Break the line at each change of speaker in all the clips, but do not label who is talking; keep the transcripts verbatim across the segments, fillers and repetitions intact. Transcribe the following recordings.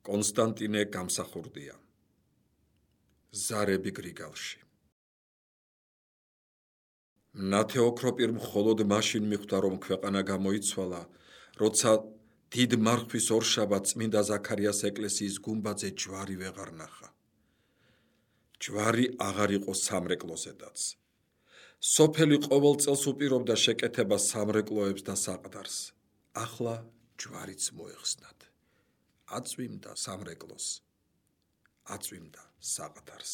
კონსტანტინე გამსახურდია. ზარები გრიგალში. მნათე ოქროპირ მხოლოდ მაშინ მიხვდა, რომ ქვეყანა გამოიცვალა, როცა დიდ მარხვის ორშაბათს წმინდა ზაქარიას ეკლესიის გუმბათზე ჯვარი ვეღარ ნახა. ჯვარი აღარ იყო სამრეკლოსედაც. სოფელი ყოველ წელს უპირობდა შეკეთებას სამრეკლოებს და საყდარს. ახლა ჯვარიც მოეხსნათ. აწვიმდა სამრეკლოს, აწვიმდა საყდარს.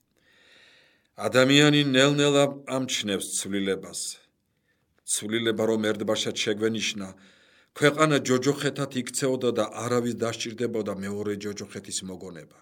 ადამიანი ნელ-ნელა ამჩნევს ცვლილებას. ცვლილება, რომ ერთბაშად შეგვენიშნა, ქვეყანა ჯოჯოხეთად იქცეოდა და არავის დასჭირდებოდა მეორე ჯოჯოხეთის მოგონება.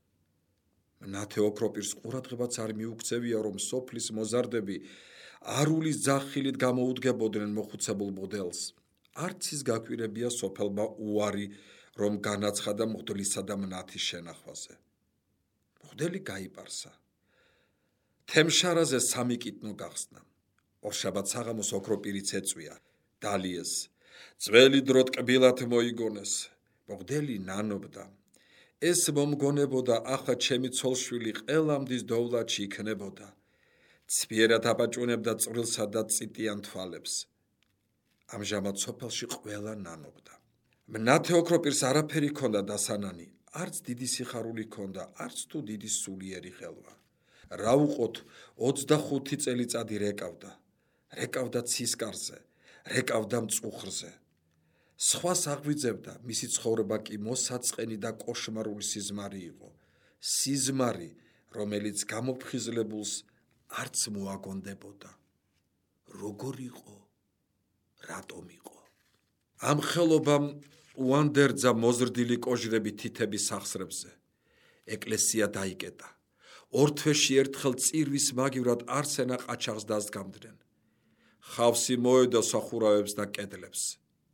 მნათე ოქროპირს ყურადღებაც არ მიუქცევია, რომ სოფლის მოზარდები არულის ძახილით გამოუდგებოდნენ მოხუცებულ მოდელს. არც ის გაკვირებია სოფელმა უარი, რომ განაცხადა მღვდლისა და მნათის შენახვაზე. მღვდელი გაიპარსა. თემშარაზე სამი კიტნო გახსნა. ორშაბათ საღამოს ოქროპირიც ეწვია. დალიეს. ძველი დრო ტკბილად მოიგონეს. მღვდელი ნანობდა. ეს მომგონებოდა, ახლა ჩემი ცოლშვილი ყელამდის დოვლათში იქნებოდა. ცბიერად აბაჭუნებდა წვრილსა და წიტიან თვალებს. ამჟამად სოფელში ყველა ნანობდა. მნათე ოქროპირს არაფერი ჰქონდა დასანანი, არც დიდი სიხარული ჰქონდა, არც თუ დიდი სულიერი ხელვა. რა უყოთ, ოცდახუთი წელიწადი რეკავდა. რეკავდა ცისკარზე, რეკავდა მწუხრზე. სხვას აღვიძებდა, მისი ცხოვრება კი მოსაწყენი და კოშმარული სიზმარი იყო. სიზმარი, რომელიც გამოფხიზლებულს არც მოაგონდებოდა. როგორ იყო, რატომ იყო? ამ ხელობამ უანდერძა მოზრდილი კოჟრები თითების სახსრებზე. ეკლესია დაიკეტა. ორ თვეში ერთხელ წირვის მაგივრად არსენა ყაჩაღს დასგამდნენ. ხავსი მოედო სახურავებს და კედლებს.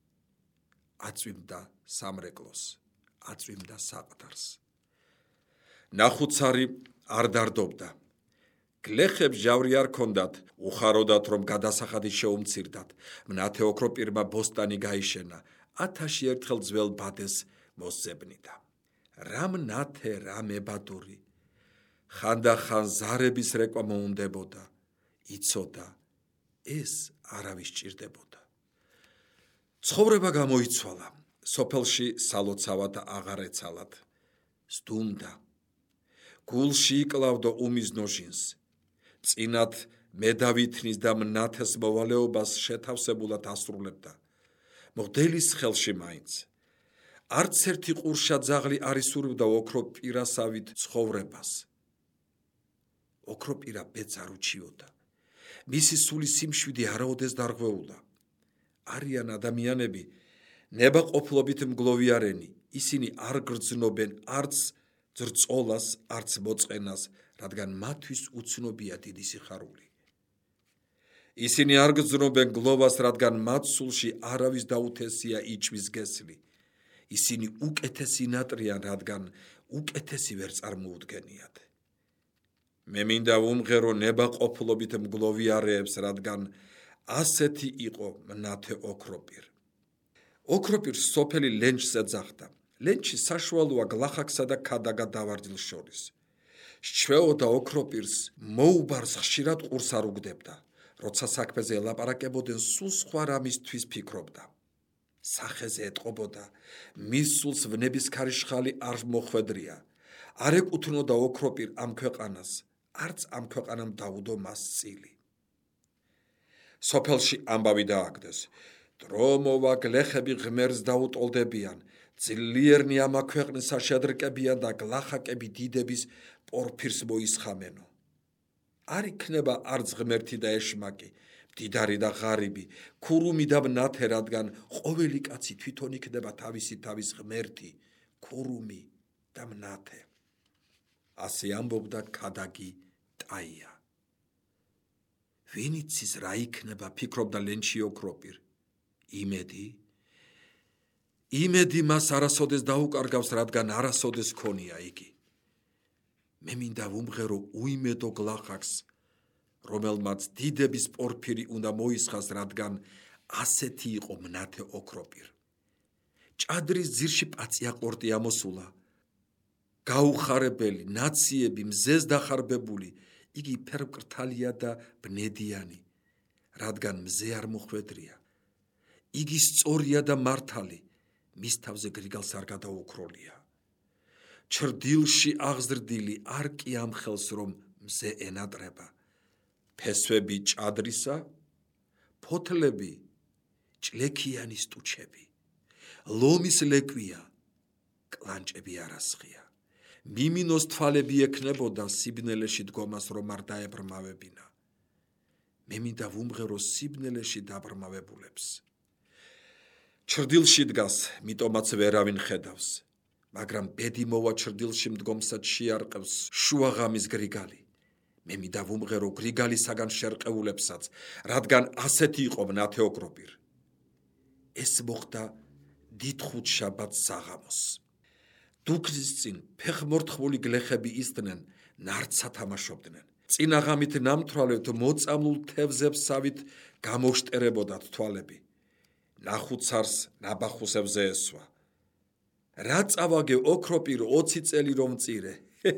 აწვიმდა სამრეკლოს, აწვიმდა საყდარს. ნახუცარი არ დარდობდა. გლეხებს ჟავრი არ ქონდათ, უხაროდათ, რომ გადასახადი შეუმცირდათ. მნათე ოქროპირმა ბოსტანი გაიშენა, ათაში ერთხელ ძველ ბადეს მოსძებნიდა. რა მნათე, რა მებადური. ხანდახან ზარების რეკვა მოუნდებოდა. იცოდა, ეს არავის ჭირდებოდა. ცხოვრება გამოიცვალა. სოფელში სალოცავად აღარ ეცალათ. სდუმდა. გულში იკლავდა უმიზნო ჟინს. წინათ მედავითნის და მნათეს მოვალეობას შეთავსებულად ასრულებდა. მღვდელის ხელში მაინც. არც ერთი ყურშა ძაღლი არ ისურვებდა ოქროპირასავით ცხოვრებას. ოქროპირა ბედს არ უჩიოდა. მისი სული სიმშვიდე არაოდეს დარღვეულა. არიან ადამიანები ნებაყოფლობით მგლოვიარენი, ისინი არ გრძნობენ არც ძრწოლას, არც მოწყენას, რადგან მათთვის უცნობია დიდი სიხარული. ისინი არ გრძნობენ გლოვას, რადგან მათ სულში არავის დაუთესია იჭმის გესლი. ისინი უკეთესი ნატრიან, რადგან უკეთესი ვერ წარმოუდგენიათ. მე მინდა ვუმღერო ნებაყოფლობით მგლოვიარეებს, რადგან ასეთი იყო მნათე ოქროპირ. ოქროპირს სოფელი ლენჩს ეძახდა. ლენჩი საშუალოა გლახაკსა და ქადაგა დავარდილს შორის. სჩვეოდა ოქროპირს, მოუბარს ხშირად ყურს არ უგდებდა. როცა საქმეზე ელაპარაკებოდნენ, სულ სხვა რამისთვის ფიქრობდა. სახეზე ეტყობოდა, მის სულს ვნების ქარიშხალი არ მოხვედრია. არ ეკუთვნოდა ოქროპირ ამ ქვეყანას, არც ამ ქვეყანამ დაუდო მას წილი. სოფელში ამბავი დააგდეს. დრო მოვა, გლეხები ღმერთს დაუტოლდებიან. ძლიერნი ამა ქვეყნისა შედრკებიან და გლახაკები დიდების პორფირს მოისხამენო. არ იქნება არც ღმერთი და ეშმაკი, მდიდარი და ღარიბი, ქურუმი და მნათე, რადგან ყოველი კაცი თვითონ იქნება თავისი თავის ღმერთი, ქურუმი და მნათე. ასე ამბობდა ქადაგი ტაია. ვინ იცის რა იქნება, ფიქრობდა ლენჩი ოქროპირ. იმედი? იმედი მას არასოდეს დაუკარგავს, რადგან არასოდეს ქონია იგი. მე მინდა ვუმღერო უიმედო გლახაკს, რომელმაც დიდების პორფირი უნდა მოისხას, რადგან ასეთი იყო მნათე ოქროპირ. ჭადრის ძირში პაწია ყორტი ამოსულა, გაუხარებელი, ნაციები მზეს დახარბებული, იგი ფერმკრთალია და ბნედიანი, რადგან მზე არ მოხვედრია. იგი სწორია და მართალი, მის თავზე გრიგალს არ გადაუქროლია. ჩრდილში აღზრდილი არ კი ამ ხელს რომ მზე ენატრება. ფესვები ჭადრისა, ფოთლები ჭლექიანი სტუჩები. ლომის ლეკვია, კლანჭები არასხია. მიმინოს თვალები ექნებოდა სიბნელეში დგომას რომ არ დაებრმავებინა. მე მინდა ვუმღერო სიბნელეში დაბრმავებულებს. ჩრდილში დგას, მიტომაც ვერავინ ხედავს, მაგრამ ბედი მოვა ჩრდილში მდგომსაც შეარყევს შუაღამის გრიგალი. მე მინდა ვუმღერო გრიგალისაგან შერყეულებსაც, რადგან ასეთი იყო მნათე ოქროპირ. ეს მოხდა დიდხუთ შაბათს საღამოს. დუქნის წინ ფეხმორთხმული გლეხები ისდნენ, ნარცად თამაშობდნენ. წინაღამით ნამთვალევთ მოწამლულ თევზებსავით გამოშტერებოდათ თვალები. ნახუცარს ნაბახუსებზე ესვა. რა წავაგე ოქროპირ ოცი წელი რომ წირე.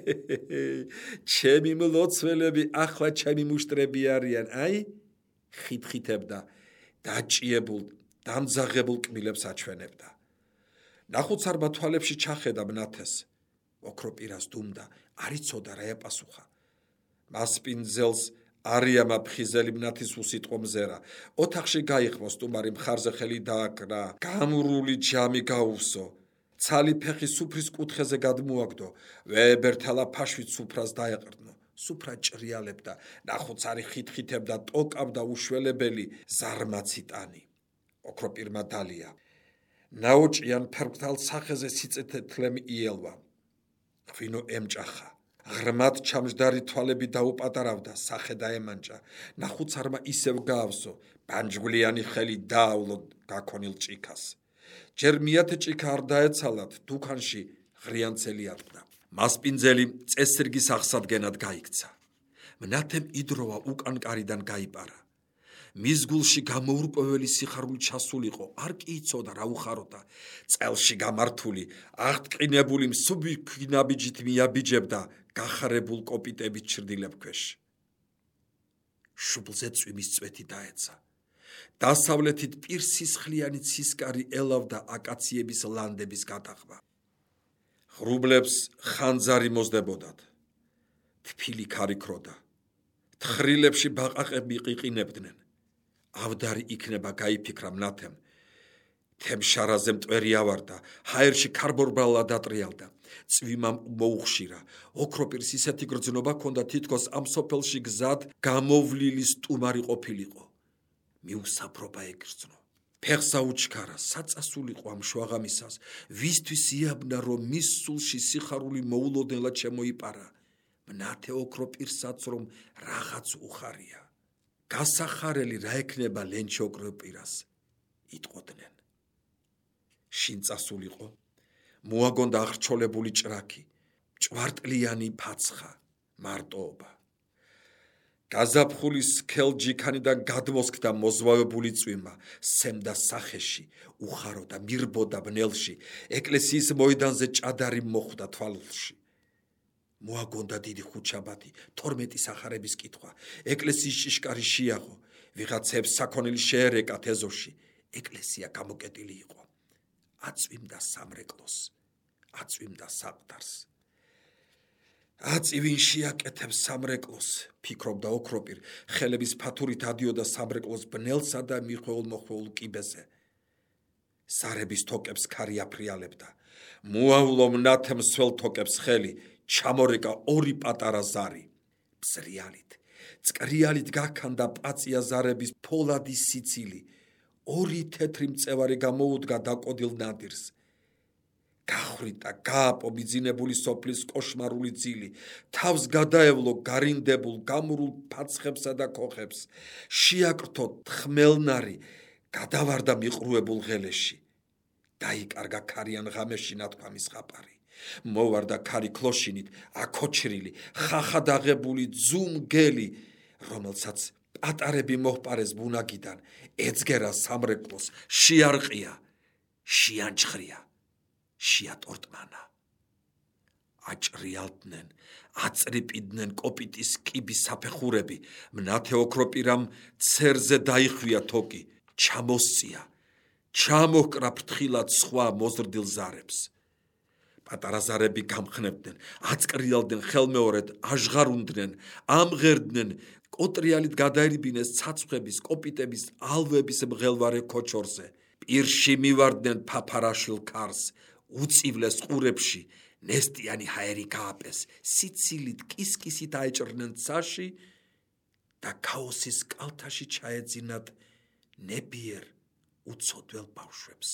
ჩემი მლოცველები ახლა ჩემი მუშტრები არიან, აი? ხითხითებდა, დაჭიებულ, დამძაღებულ კბილებს აჩვენებდა. ნახუცარმა თვალებში ჩახედა მნათეს. ოქროპირას დუმდა, არ იცოდა რა ეპასუხა. მასპინძელს არიამა ფხიზელი მნათის უსიტყვო მზერა. ოთახში გაიხმო სტუმარი მხარზე ხელი დააკრა, გამრული ჯამი გაუსო. ცალი ფეხი სუფრის კუთხეზე გადმოაგდო, ვეებერთალა ფაშვით სუფრას დაეყრდნო. სუფრა ჭრიალებდა, ნახუცარი ხითხითებდა, ტოკავდა უშველებელი ზარმაცი ტანი. ოქროპირმა დალია. ნაოჭიან ფერმკრთალ სახეზე სიწითლემ იელვა. ღვინო ემჭახა. ღრმად ჩამჯდარი თვალები დაუპატარავდა, სახე დაემანჭა. ნახუცარმა ისევ გაავსო, ბანჯგვლიანი ხელი დაავლო გაქონილ ჭიქას. ჯერ მიათე ჭიქა არ დაეცალათ, დუქანში ღრიანცელი ატყდა. მასპინძელი წესრიგის აღსადგენად გაიქცა. მნათემ იდროვა უკან კარიდან გაიპარა. მის გულში გამოურკვეველი სიხარული ჩასულიყო, არ კი იცოდა რა უხაროდა. წელში გამართული, აღტყინებული მსუბუქი ნაბიჯით მიაბიჯებდა გახარებულ კოპიტებით ჩრდილებ ქვეშ. შუბლზე წვიმის წვეთი დაეცა. დასავლეთით პირსისხლიანი ცისკარი ელავდა აკაციების ლანდების გადაღმა. ღრუბლებს ხანძარი მოსდებოდათ. თფილი ქარი ქროდა. თხრილებში ბაყაყები ყიყინებდნენ. ავდარი იქნება გაიფიქრა მნათემ. თემშარაზე მტვერი ავარდა, ჰაერში ქარბორბალა დატრიალდა. წვიმა მოუხშირა. ოქროპირს ისეთი გრძნობა ჰქონდა, თითქოს ამ სოფელში გზად გამოვლილი სტუმარი ყოფილიყო. მიუსაფრობა ეგრძნო. ფეხსა უჩქარა, საწასულიყო ამ შუაღამისას, ვისთვის იაბნა რომ მის სულში სიხარული მოულოდნელად შემოიპარა. მნათე ოქროპირსაც რომ რაღაც უხარია. გასახარელი რა ექნება ლენჩ ოქროპირას, იტყოდნენ. შინ წასულიყო, მოაგონდა აღრჩოლებული ჭრაქი, ჭვარტლიანი ფაცხა, მარტოობა. გაზაფხულის ქელჯიქანიდან გადმოსქდა მოზვავებული წვიმა, სემდა სახეში, უხაროდა, მირბოდა ბნელში, ეკლესიის მოედანზე ჭადარი მოხვდა თვალულში. მოაგონდა დიდი ხუთშაბათი, თორმეტი სახარების კითხვა, ეკლესიის ჭიშკარი შეაღო, ვიღაცებს საქონელი შეერეკათ ეზოში, ეკლესია გამოკეტილი იყო. აწვიმდა სამრეკლოს, აწვიმდა საყდარს. აწივინ შეაკეთებს სამრეკლოს, ფიქრობდა ოქროპირ, ხელების ფათურით ადიოდა სამრეკლოს ბნელსა და მიხვეულ მოხვეულ კიბეზე. სარების თოკებს ქარი აფრიალებდა. მოავლო მნათემ სველ თოკებს ხელი, ჩამორეკა ორი პატარა ზარი. ბზრიალით, წკრიალით გაქანდა პაწია ზარების ფოლადი სიცილი. ორი თეთრი მწევარი გამოუდგა დაკოდილ ნადირს. გახრიტა, გააპო მიძინებული სოფლის კოშმარული ძილი, თავს გადაევლო გარინდებულ, გამრულ ფაცხებსა და ქოხებს, შეაკრთო თხმელნარი, გადავარდა მიყრუებულ ღელეში. დაიკარგა ქარიან ღამეში ნათქვამის ხაპარი. მოვარდა ქარი ქლოშინით, აკოჩრილი, ხახადაღებული ძუმგელი, რომელსაც პატარები მოჰპარეს ბუნაგიდან, ეძგერა სამრეკლოს, შეარყია, შეანჩხრია. შეატორტმანა. აჭრიალდნენ, აწრიპიდნენ კოპიტის კიბის საფეხურები, მნათე ოქროპირამ ცერზე დაიხვია თოკი, ჩამოსწია, ჩამოჰკრა ფრთხილად სხვა მოზრდილ ზარებს. პატარა ზარები გამხნებდნენ, აწკრიალდნენ ხელმეორედ, აჟღარუნდნენ, ამღერდნენ, კოტრიალით გადაერბინეს ცაცხვების, კოპიტების, ალვების მღელვარე ქოჩორზე. პირში მივარდნენ ფაფარაშილ ქარს, უწივლეს ყურებში, ნესტიანი ჰაერი გააპეს, სიცილით კისკისით აეჭრნენ ცაში და ქაოსის კალთაში ჩაეძინათ ნებიერ უცოდველ ბავშვებს.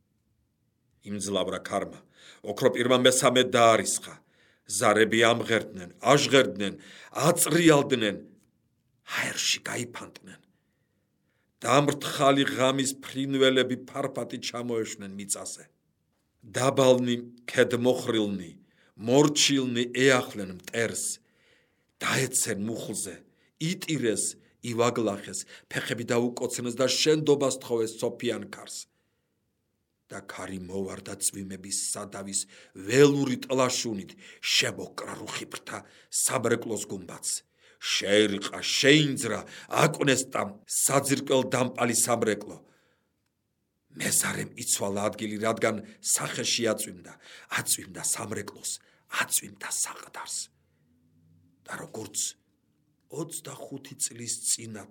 იმძლავრა ქარმა, ოქროპირმა მესამე დაარისხა, ზარები ამღერდნენ, აჟღერდნენ, აწრიალდნენ, ჰაერში გაიფანტნენ. დამრთხალი ღამის ფრინველები ფარფატი ჩამოეშვნენ მიწაზე. დაბალნი ქედმოხრილნი, მორჩილნი ეახლენ მტერს, დაეცენ მუხლზე, იტირეს, ივაგლახეს, ფეხები დაუკოცნეს და შენდობას თხოვეს სოფიან ქარს. და ქარი მოვარდა წვიმების სადავის ველური ტლაშუნით, შემოკრა რუხი ფრთა საბრეკლოს გუმბათს. შეირყა, შეინძრა, აკვნესტა საძირკველ დამპალი სამრეკლო. მეზარემ იცვალა ადგილი, რადგან სახეში აწვიმდა, აწვიმდა სამრეკლოს, აწვიმდა საყდარს. და როგორც ოცდახუთი წლის წინათ,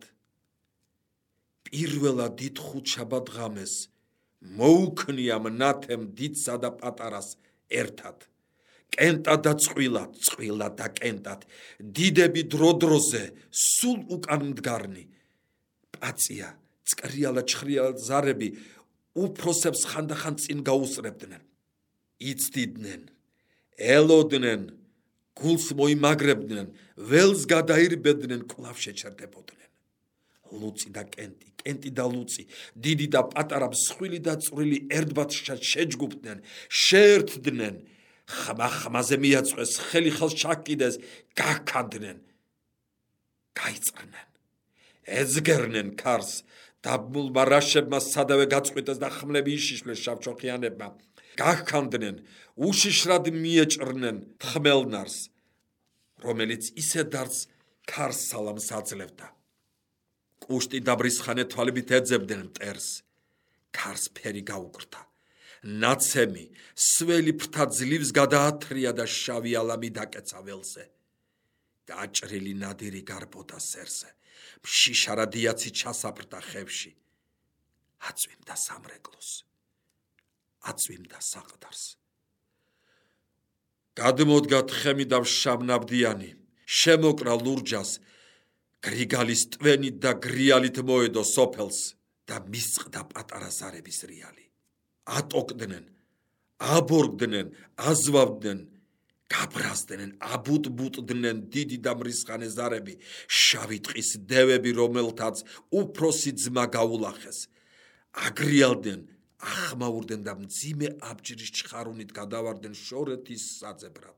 პირველად დიდ ხუთშაბათ ღამეს მოუქნია მნათემ დიდსა და პატარას ერთად. კენტად და წყვილად, წყვილად და კენტად, დიდები დრო-დროზე, სულ უკან მდგარნი. პაწია, წკრიალა ჩხრიალა ზარები უფროსებს ხანდახან წინ გაუსწრებდნენ. იცდიდნენ, ელოდნენ, გულს მოიმაგრებდნენ, ველს გადაირბედნენ, კვლავ შეჩერდებოდნენ. ლუცი და კენტი, კენტი და ლუცი, დიდი და პატარა, მსხვილი და წვრილი ერთბად შეჯგუფდნენ, შეერთდნენ, ხმა-ხმაზე მიაწყვეს, ხელი ხელს ჩაკიდეს, გაქანდნენ, გაიწრნენ, ეძგერნენ ქარს, დაბმულმა რაშებმა სადავე გაწყვიტეს და ხმლები იშიშვლეს შავჩოხიანებმა, გაქანდნენ, უშიშრად მიეჭრნენ თხმელნარს, რომელიც ისე დარს ქარს სალამს აძლევდა. კუშტი და ბრისხანე თვალებით ეძებდნენ მტერს, ქარს ფერი გაუკრთა. ნაცემი, სველი ფრთა ძლივს გადაათრია და შავი ალამი დაკეცა ველზე. გაჭრილი ნადირი გარბოდა სერზე, მშიშარა დიაცი ჩასაფრთა ხევში. აწვიმდა სამრეკლოს, აწვიმდა საყდარს. გადმოდგა თხემი და შამნაბდიანი, შემოკრა ლურჯას, გრიგალის ტვენით და გრიალით მოედო სოფელს და მისწყდა პატარა ზარების რიალი. ატოკდნენ, აბორგდნენ, აზვავდნენ, გაბრაზდნენ, აბუტბუტდნენ დიდი და მრისხანე ზარები, შავი ტყის დევები, რომელთაც უფროსი ძმა გაულახეს. აგრიალდნენ, ახმაურდნენ და მძიმე აბჯრის ჩხარუნით გადავარდნენ შორეთის საძებრად.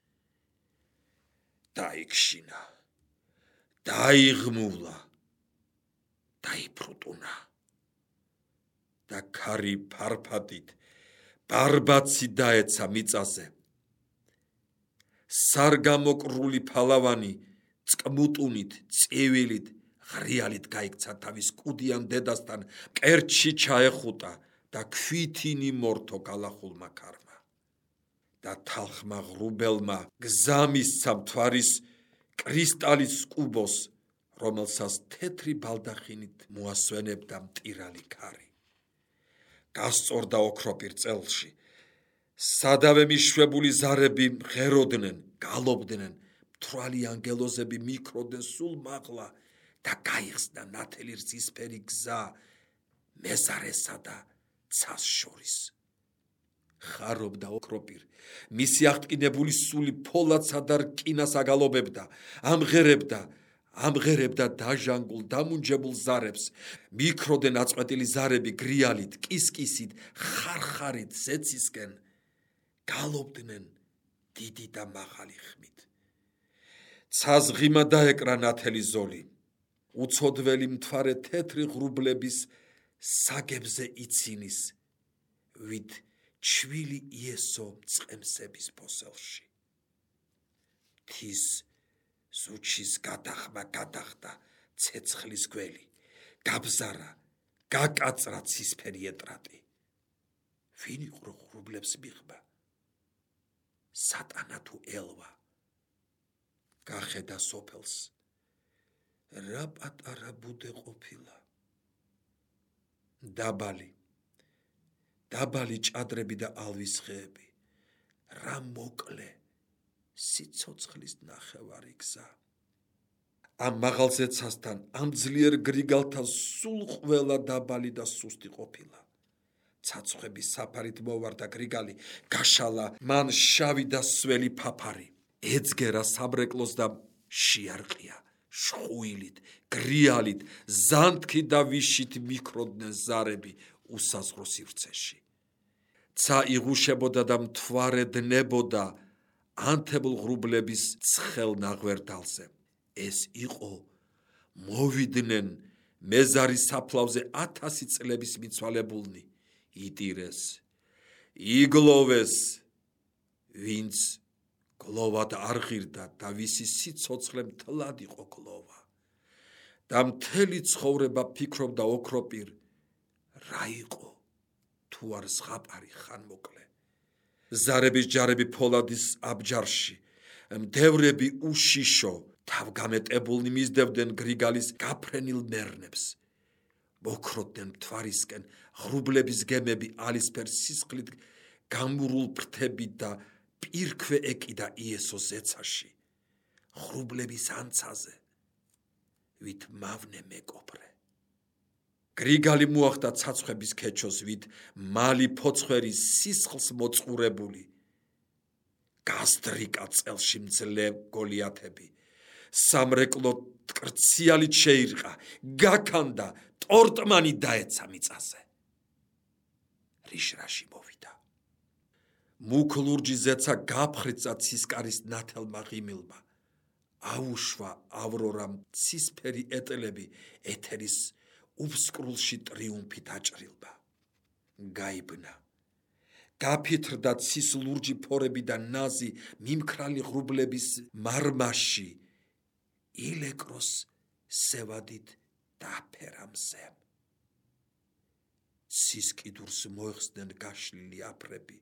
დაიქშინა, დაიღმულა, დაიფრუტუნა. და ქარი ფარფატით, ბარბაცი დაეცა მიწაზე. სარგამოკრული ფალავანი წყმუტუნით, წევილით, ღრიალით გაიქცა თავის კუდიან დედასთან, მკერდში ჩაეხუტა და ქვითინი მორთო გალახულმა ქარმა. და თალხმა ღრუბელმა გზამისცა მთვარის კრისტალის კუბოს, რომელსაც თეთრი ბალდახინით მოასვენებდა მტირალი ქარი. გასწორდა ოქროპირ წელში, სადავე მიშვებული ზარები მღეროდნენ, გალობდნენ, მთვრალი ანგელოზები მიქროდნენ სულ მაღლა და გაიხსნა ნათელი რძისფერი გზა მეზარესა და ცას შორის. ხარობდა ოქროპირ, მისი აღტკინებული სული ფოლადსა და რკინას აგალობებდა, ამღერებდა, ამღერებდა დაჟანგულ, დამუნჯებულ ზარებს, მიქროდნენ აწყვეტილი ზარები გრიალით, კისკისით, ხარხარით, ზეცისკენ, გალობდნენ დიდი და მაღალი ხმით. ცას ღიმა დაეკრა ნათელი ზოლი, უცოდველი მთვარე თეთრი ღრუბლების საგებზე იცინის, ვით ჩვილი იესო მწყემსების ფოსელში. ღვთის სუჩის გადახმა გადახდა ცეცხლის გველი, გაბზარა, გაკაწრა ცისფერი ეტრატი. ვინ იყო ღრუბლებს მიღმა? სატანა თუ ელვა? გახედა სოფელს, რა პატარა ბუდე ყოფილა. დაბალი, დაბალი ჭადრები და ალვის ხეები, რა მოკლე სიცოცხლის ნახევარი გზა. ამ მაღალ ზეცასთან, ამ ძლიერ გრიგალთან სულ ყველა დაბალი და სუსტი ყოფილა. ცაცხვების საფარით მოვარდა გრიგალი, გაშალა მან შავი და სველი ფაფარი. ეძგერა სამრეკლოს და შეარყია, შხუილით, გრიალით, ზანთქი და ვიშით მიქროდნენ ზარები უსაზღრო სივრცეში. ცა იღუშებოდა და მთვარე დნებოდა ანთებულ ღრუბლების ცხელ ნაღვერდალზე. ეს იყო მოვიდნენ მეზარის საფლავზე ათასი წლების მიცვალებულნი. იტირეს, იგლოვეს, ვინც გლოვად არ ღირდა და ვისი სიცოცხლე მთლად იყო გლოვა. და მთელი ცხოვრება ფიქრობდა ოქროპირ, რა იყო თუ არ ზღაპარი ხანმოკლე. ზარების ჯარები ფოლადის აბჯარში, მდევრები უშიშო, თავგამეტებულნი მისდევდნენ გრიგალის გაფრენილ მერნებს. მოქროდნენ მთვარისკენ ღრუბლების გემები ალისფერ სისხლით გამურულ ფრთებით და პირქვე ეკიდა იესო ზეცაში, ღრუბლების ანცაზე, ვით მავნე მეკობრე. გრიგალი მოახდა ცაცხვების ქეჩოს, ვით მალი ფოცხვერი სისხლს მოწყურებული. გასდრიკა წელში მძლე გოლიათები, სამრეკლო ტკრციალით შეირყა, გაქანდა, ტორტმანი დაეცა მიწაზე. რიშრაში მოვიდა. მუქ ლურჯი ზეცა გაფხრიცა ცისკარის ნათელმა ღიმილმა. აუშვა ავრორამ ცისფერი ეტლები ეთერის უბსკრულში ტრიუმფით აჭრილმა. გაიბნა. გაფითრდა ცის ლურჯი ფორები და ნაზი მიმქრალი ღრუბლების მარმაში. ილეკროს სევადით დაფერა მზემ. ცის კიდურს მოეხსდნენ გაშლილი აფრები,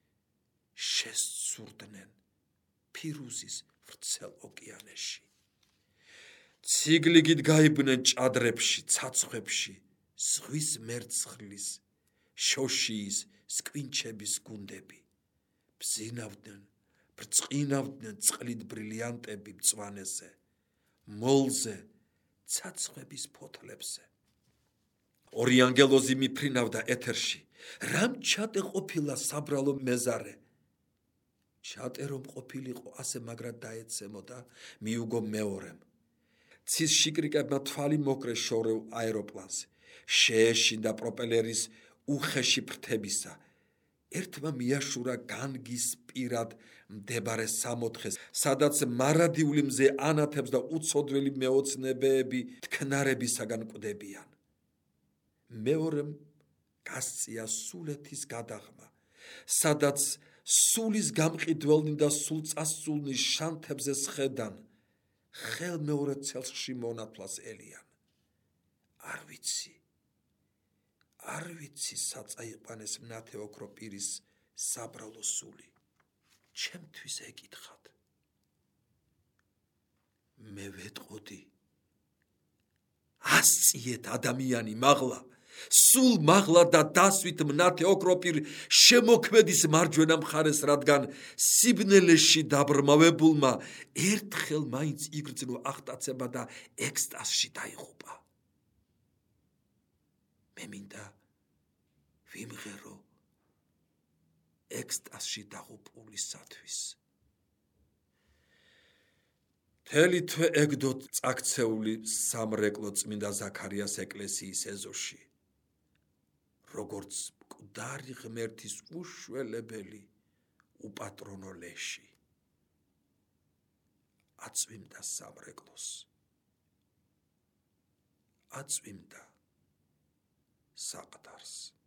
შესცურდნენ ფირუზის ვრცელ ოკეანეში. ციკლიგით გაიბნენ ჭადრებში, ცაცხვებში, ზღვის მერცხლის, შოშიის, სკვინჩების გუნდები. ბზინავდნენ, ბრწყინავდნენ წყლით ბრილიანტები მწვანეზე, მოლზე, ცაცხვების ფოთლებზე. ორი ანგელოზი მიფრინავდა ეთერში. რამ ჩატე ყოფილა საბრალო მეზარე? ჩატე რომ ყოფილიყო ასე მაგრად დაეცემო და მიუგო მეორემ. ცის შიკრიკებმა თვალი მოკრეს შორეულ აეროპლანზე. შეეშინდა პროპელერის უხეში ფრთებისა. ერთმა მიაშურა განგის პირად მდებარე სამოთხეს, სადაც მარადიული მზე ანათებს და უცოდველი მეოცნებეები თქნარებისაგან კვდებიან. მეორემ გასწია სულეთის გადაღმა, სადაც სულის გამყიდველნი და სულწასულნი შანთებზე სხედან, ხელმეორე ცელსში მონათვლას ელიან. არ ვიცი, არ ვიცი საწაიყვანეს მნათე ოქროპირის საბრალო სული. ჩემთვის ეკითხათ. მე ვეტყოდი, ასწიეთ ადამიანი მაღლა, სულ მაღლა და დასვით მნათე ოქროპირ შემოქმედის მარჯვენა მხარეს, რადგან სიბნელეში დაბრმავებულმა ერთხელ მაინც იგრძნო ახტაცება და ექსტაზში დაიღუპა. მე მინდა ვიმღერო ექსტაზში დაღუპულისათვის. მთელი თვე ეგდოთ წაქცეული სამრეკლო წმინდა ზაქარიას ეკლესიის ეზოში, როგორც მკვდარი ღმერთის უშველებელი უპატრონო ლეში. აწვიმდა სამრეკლოს, აწვიმდა საყდარს.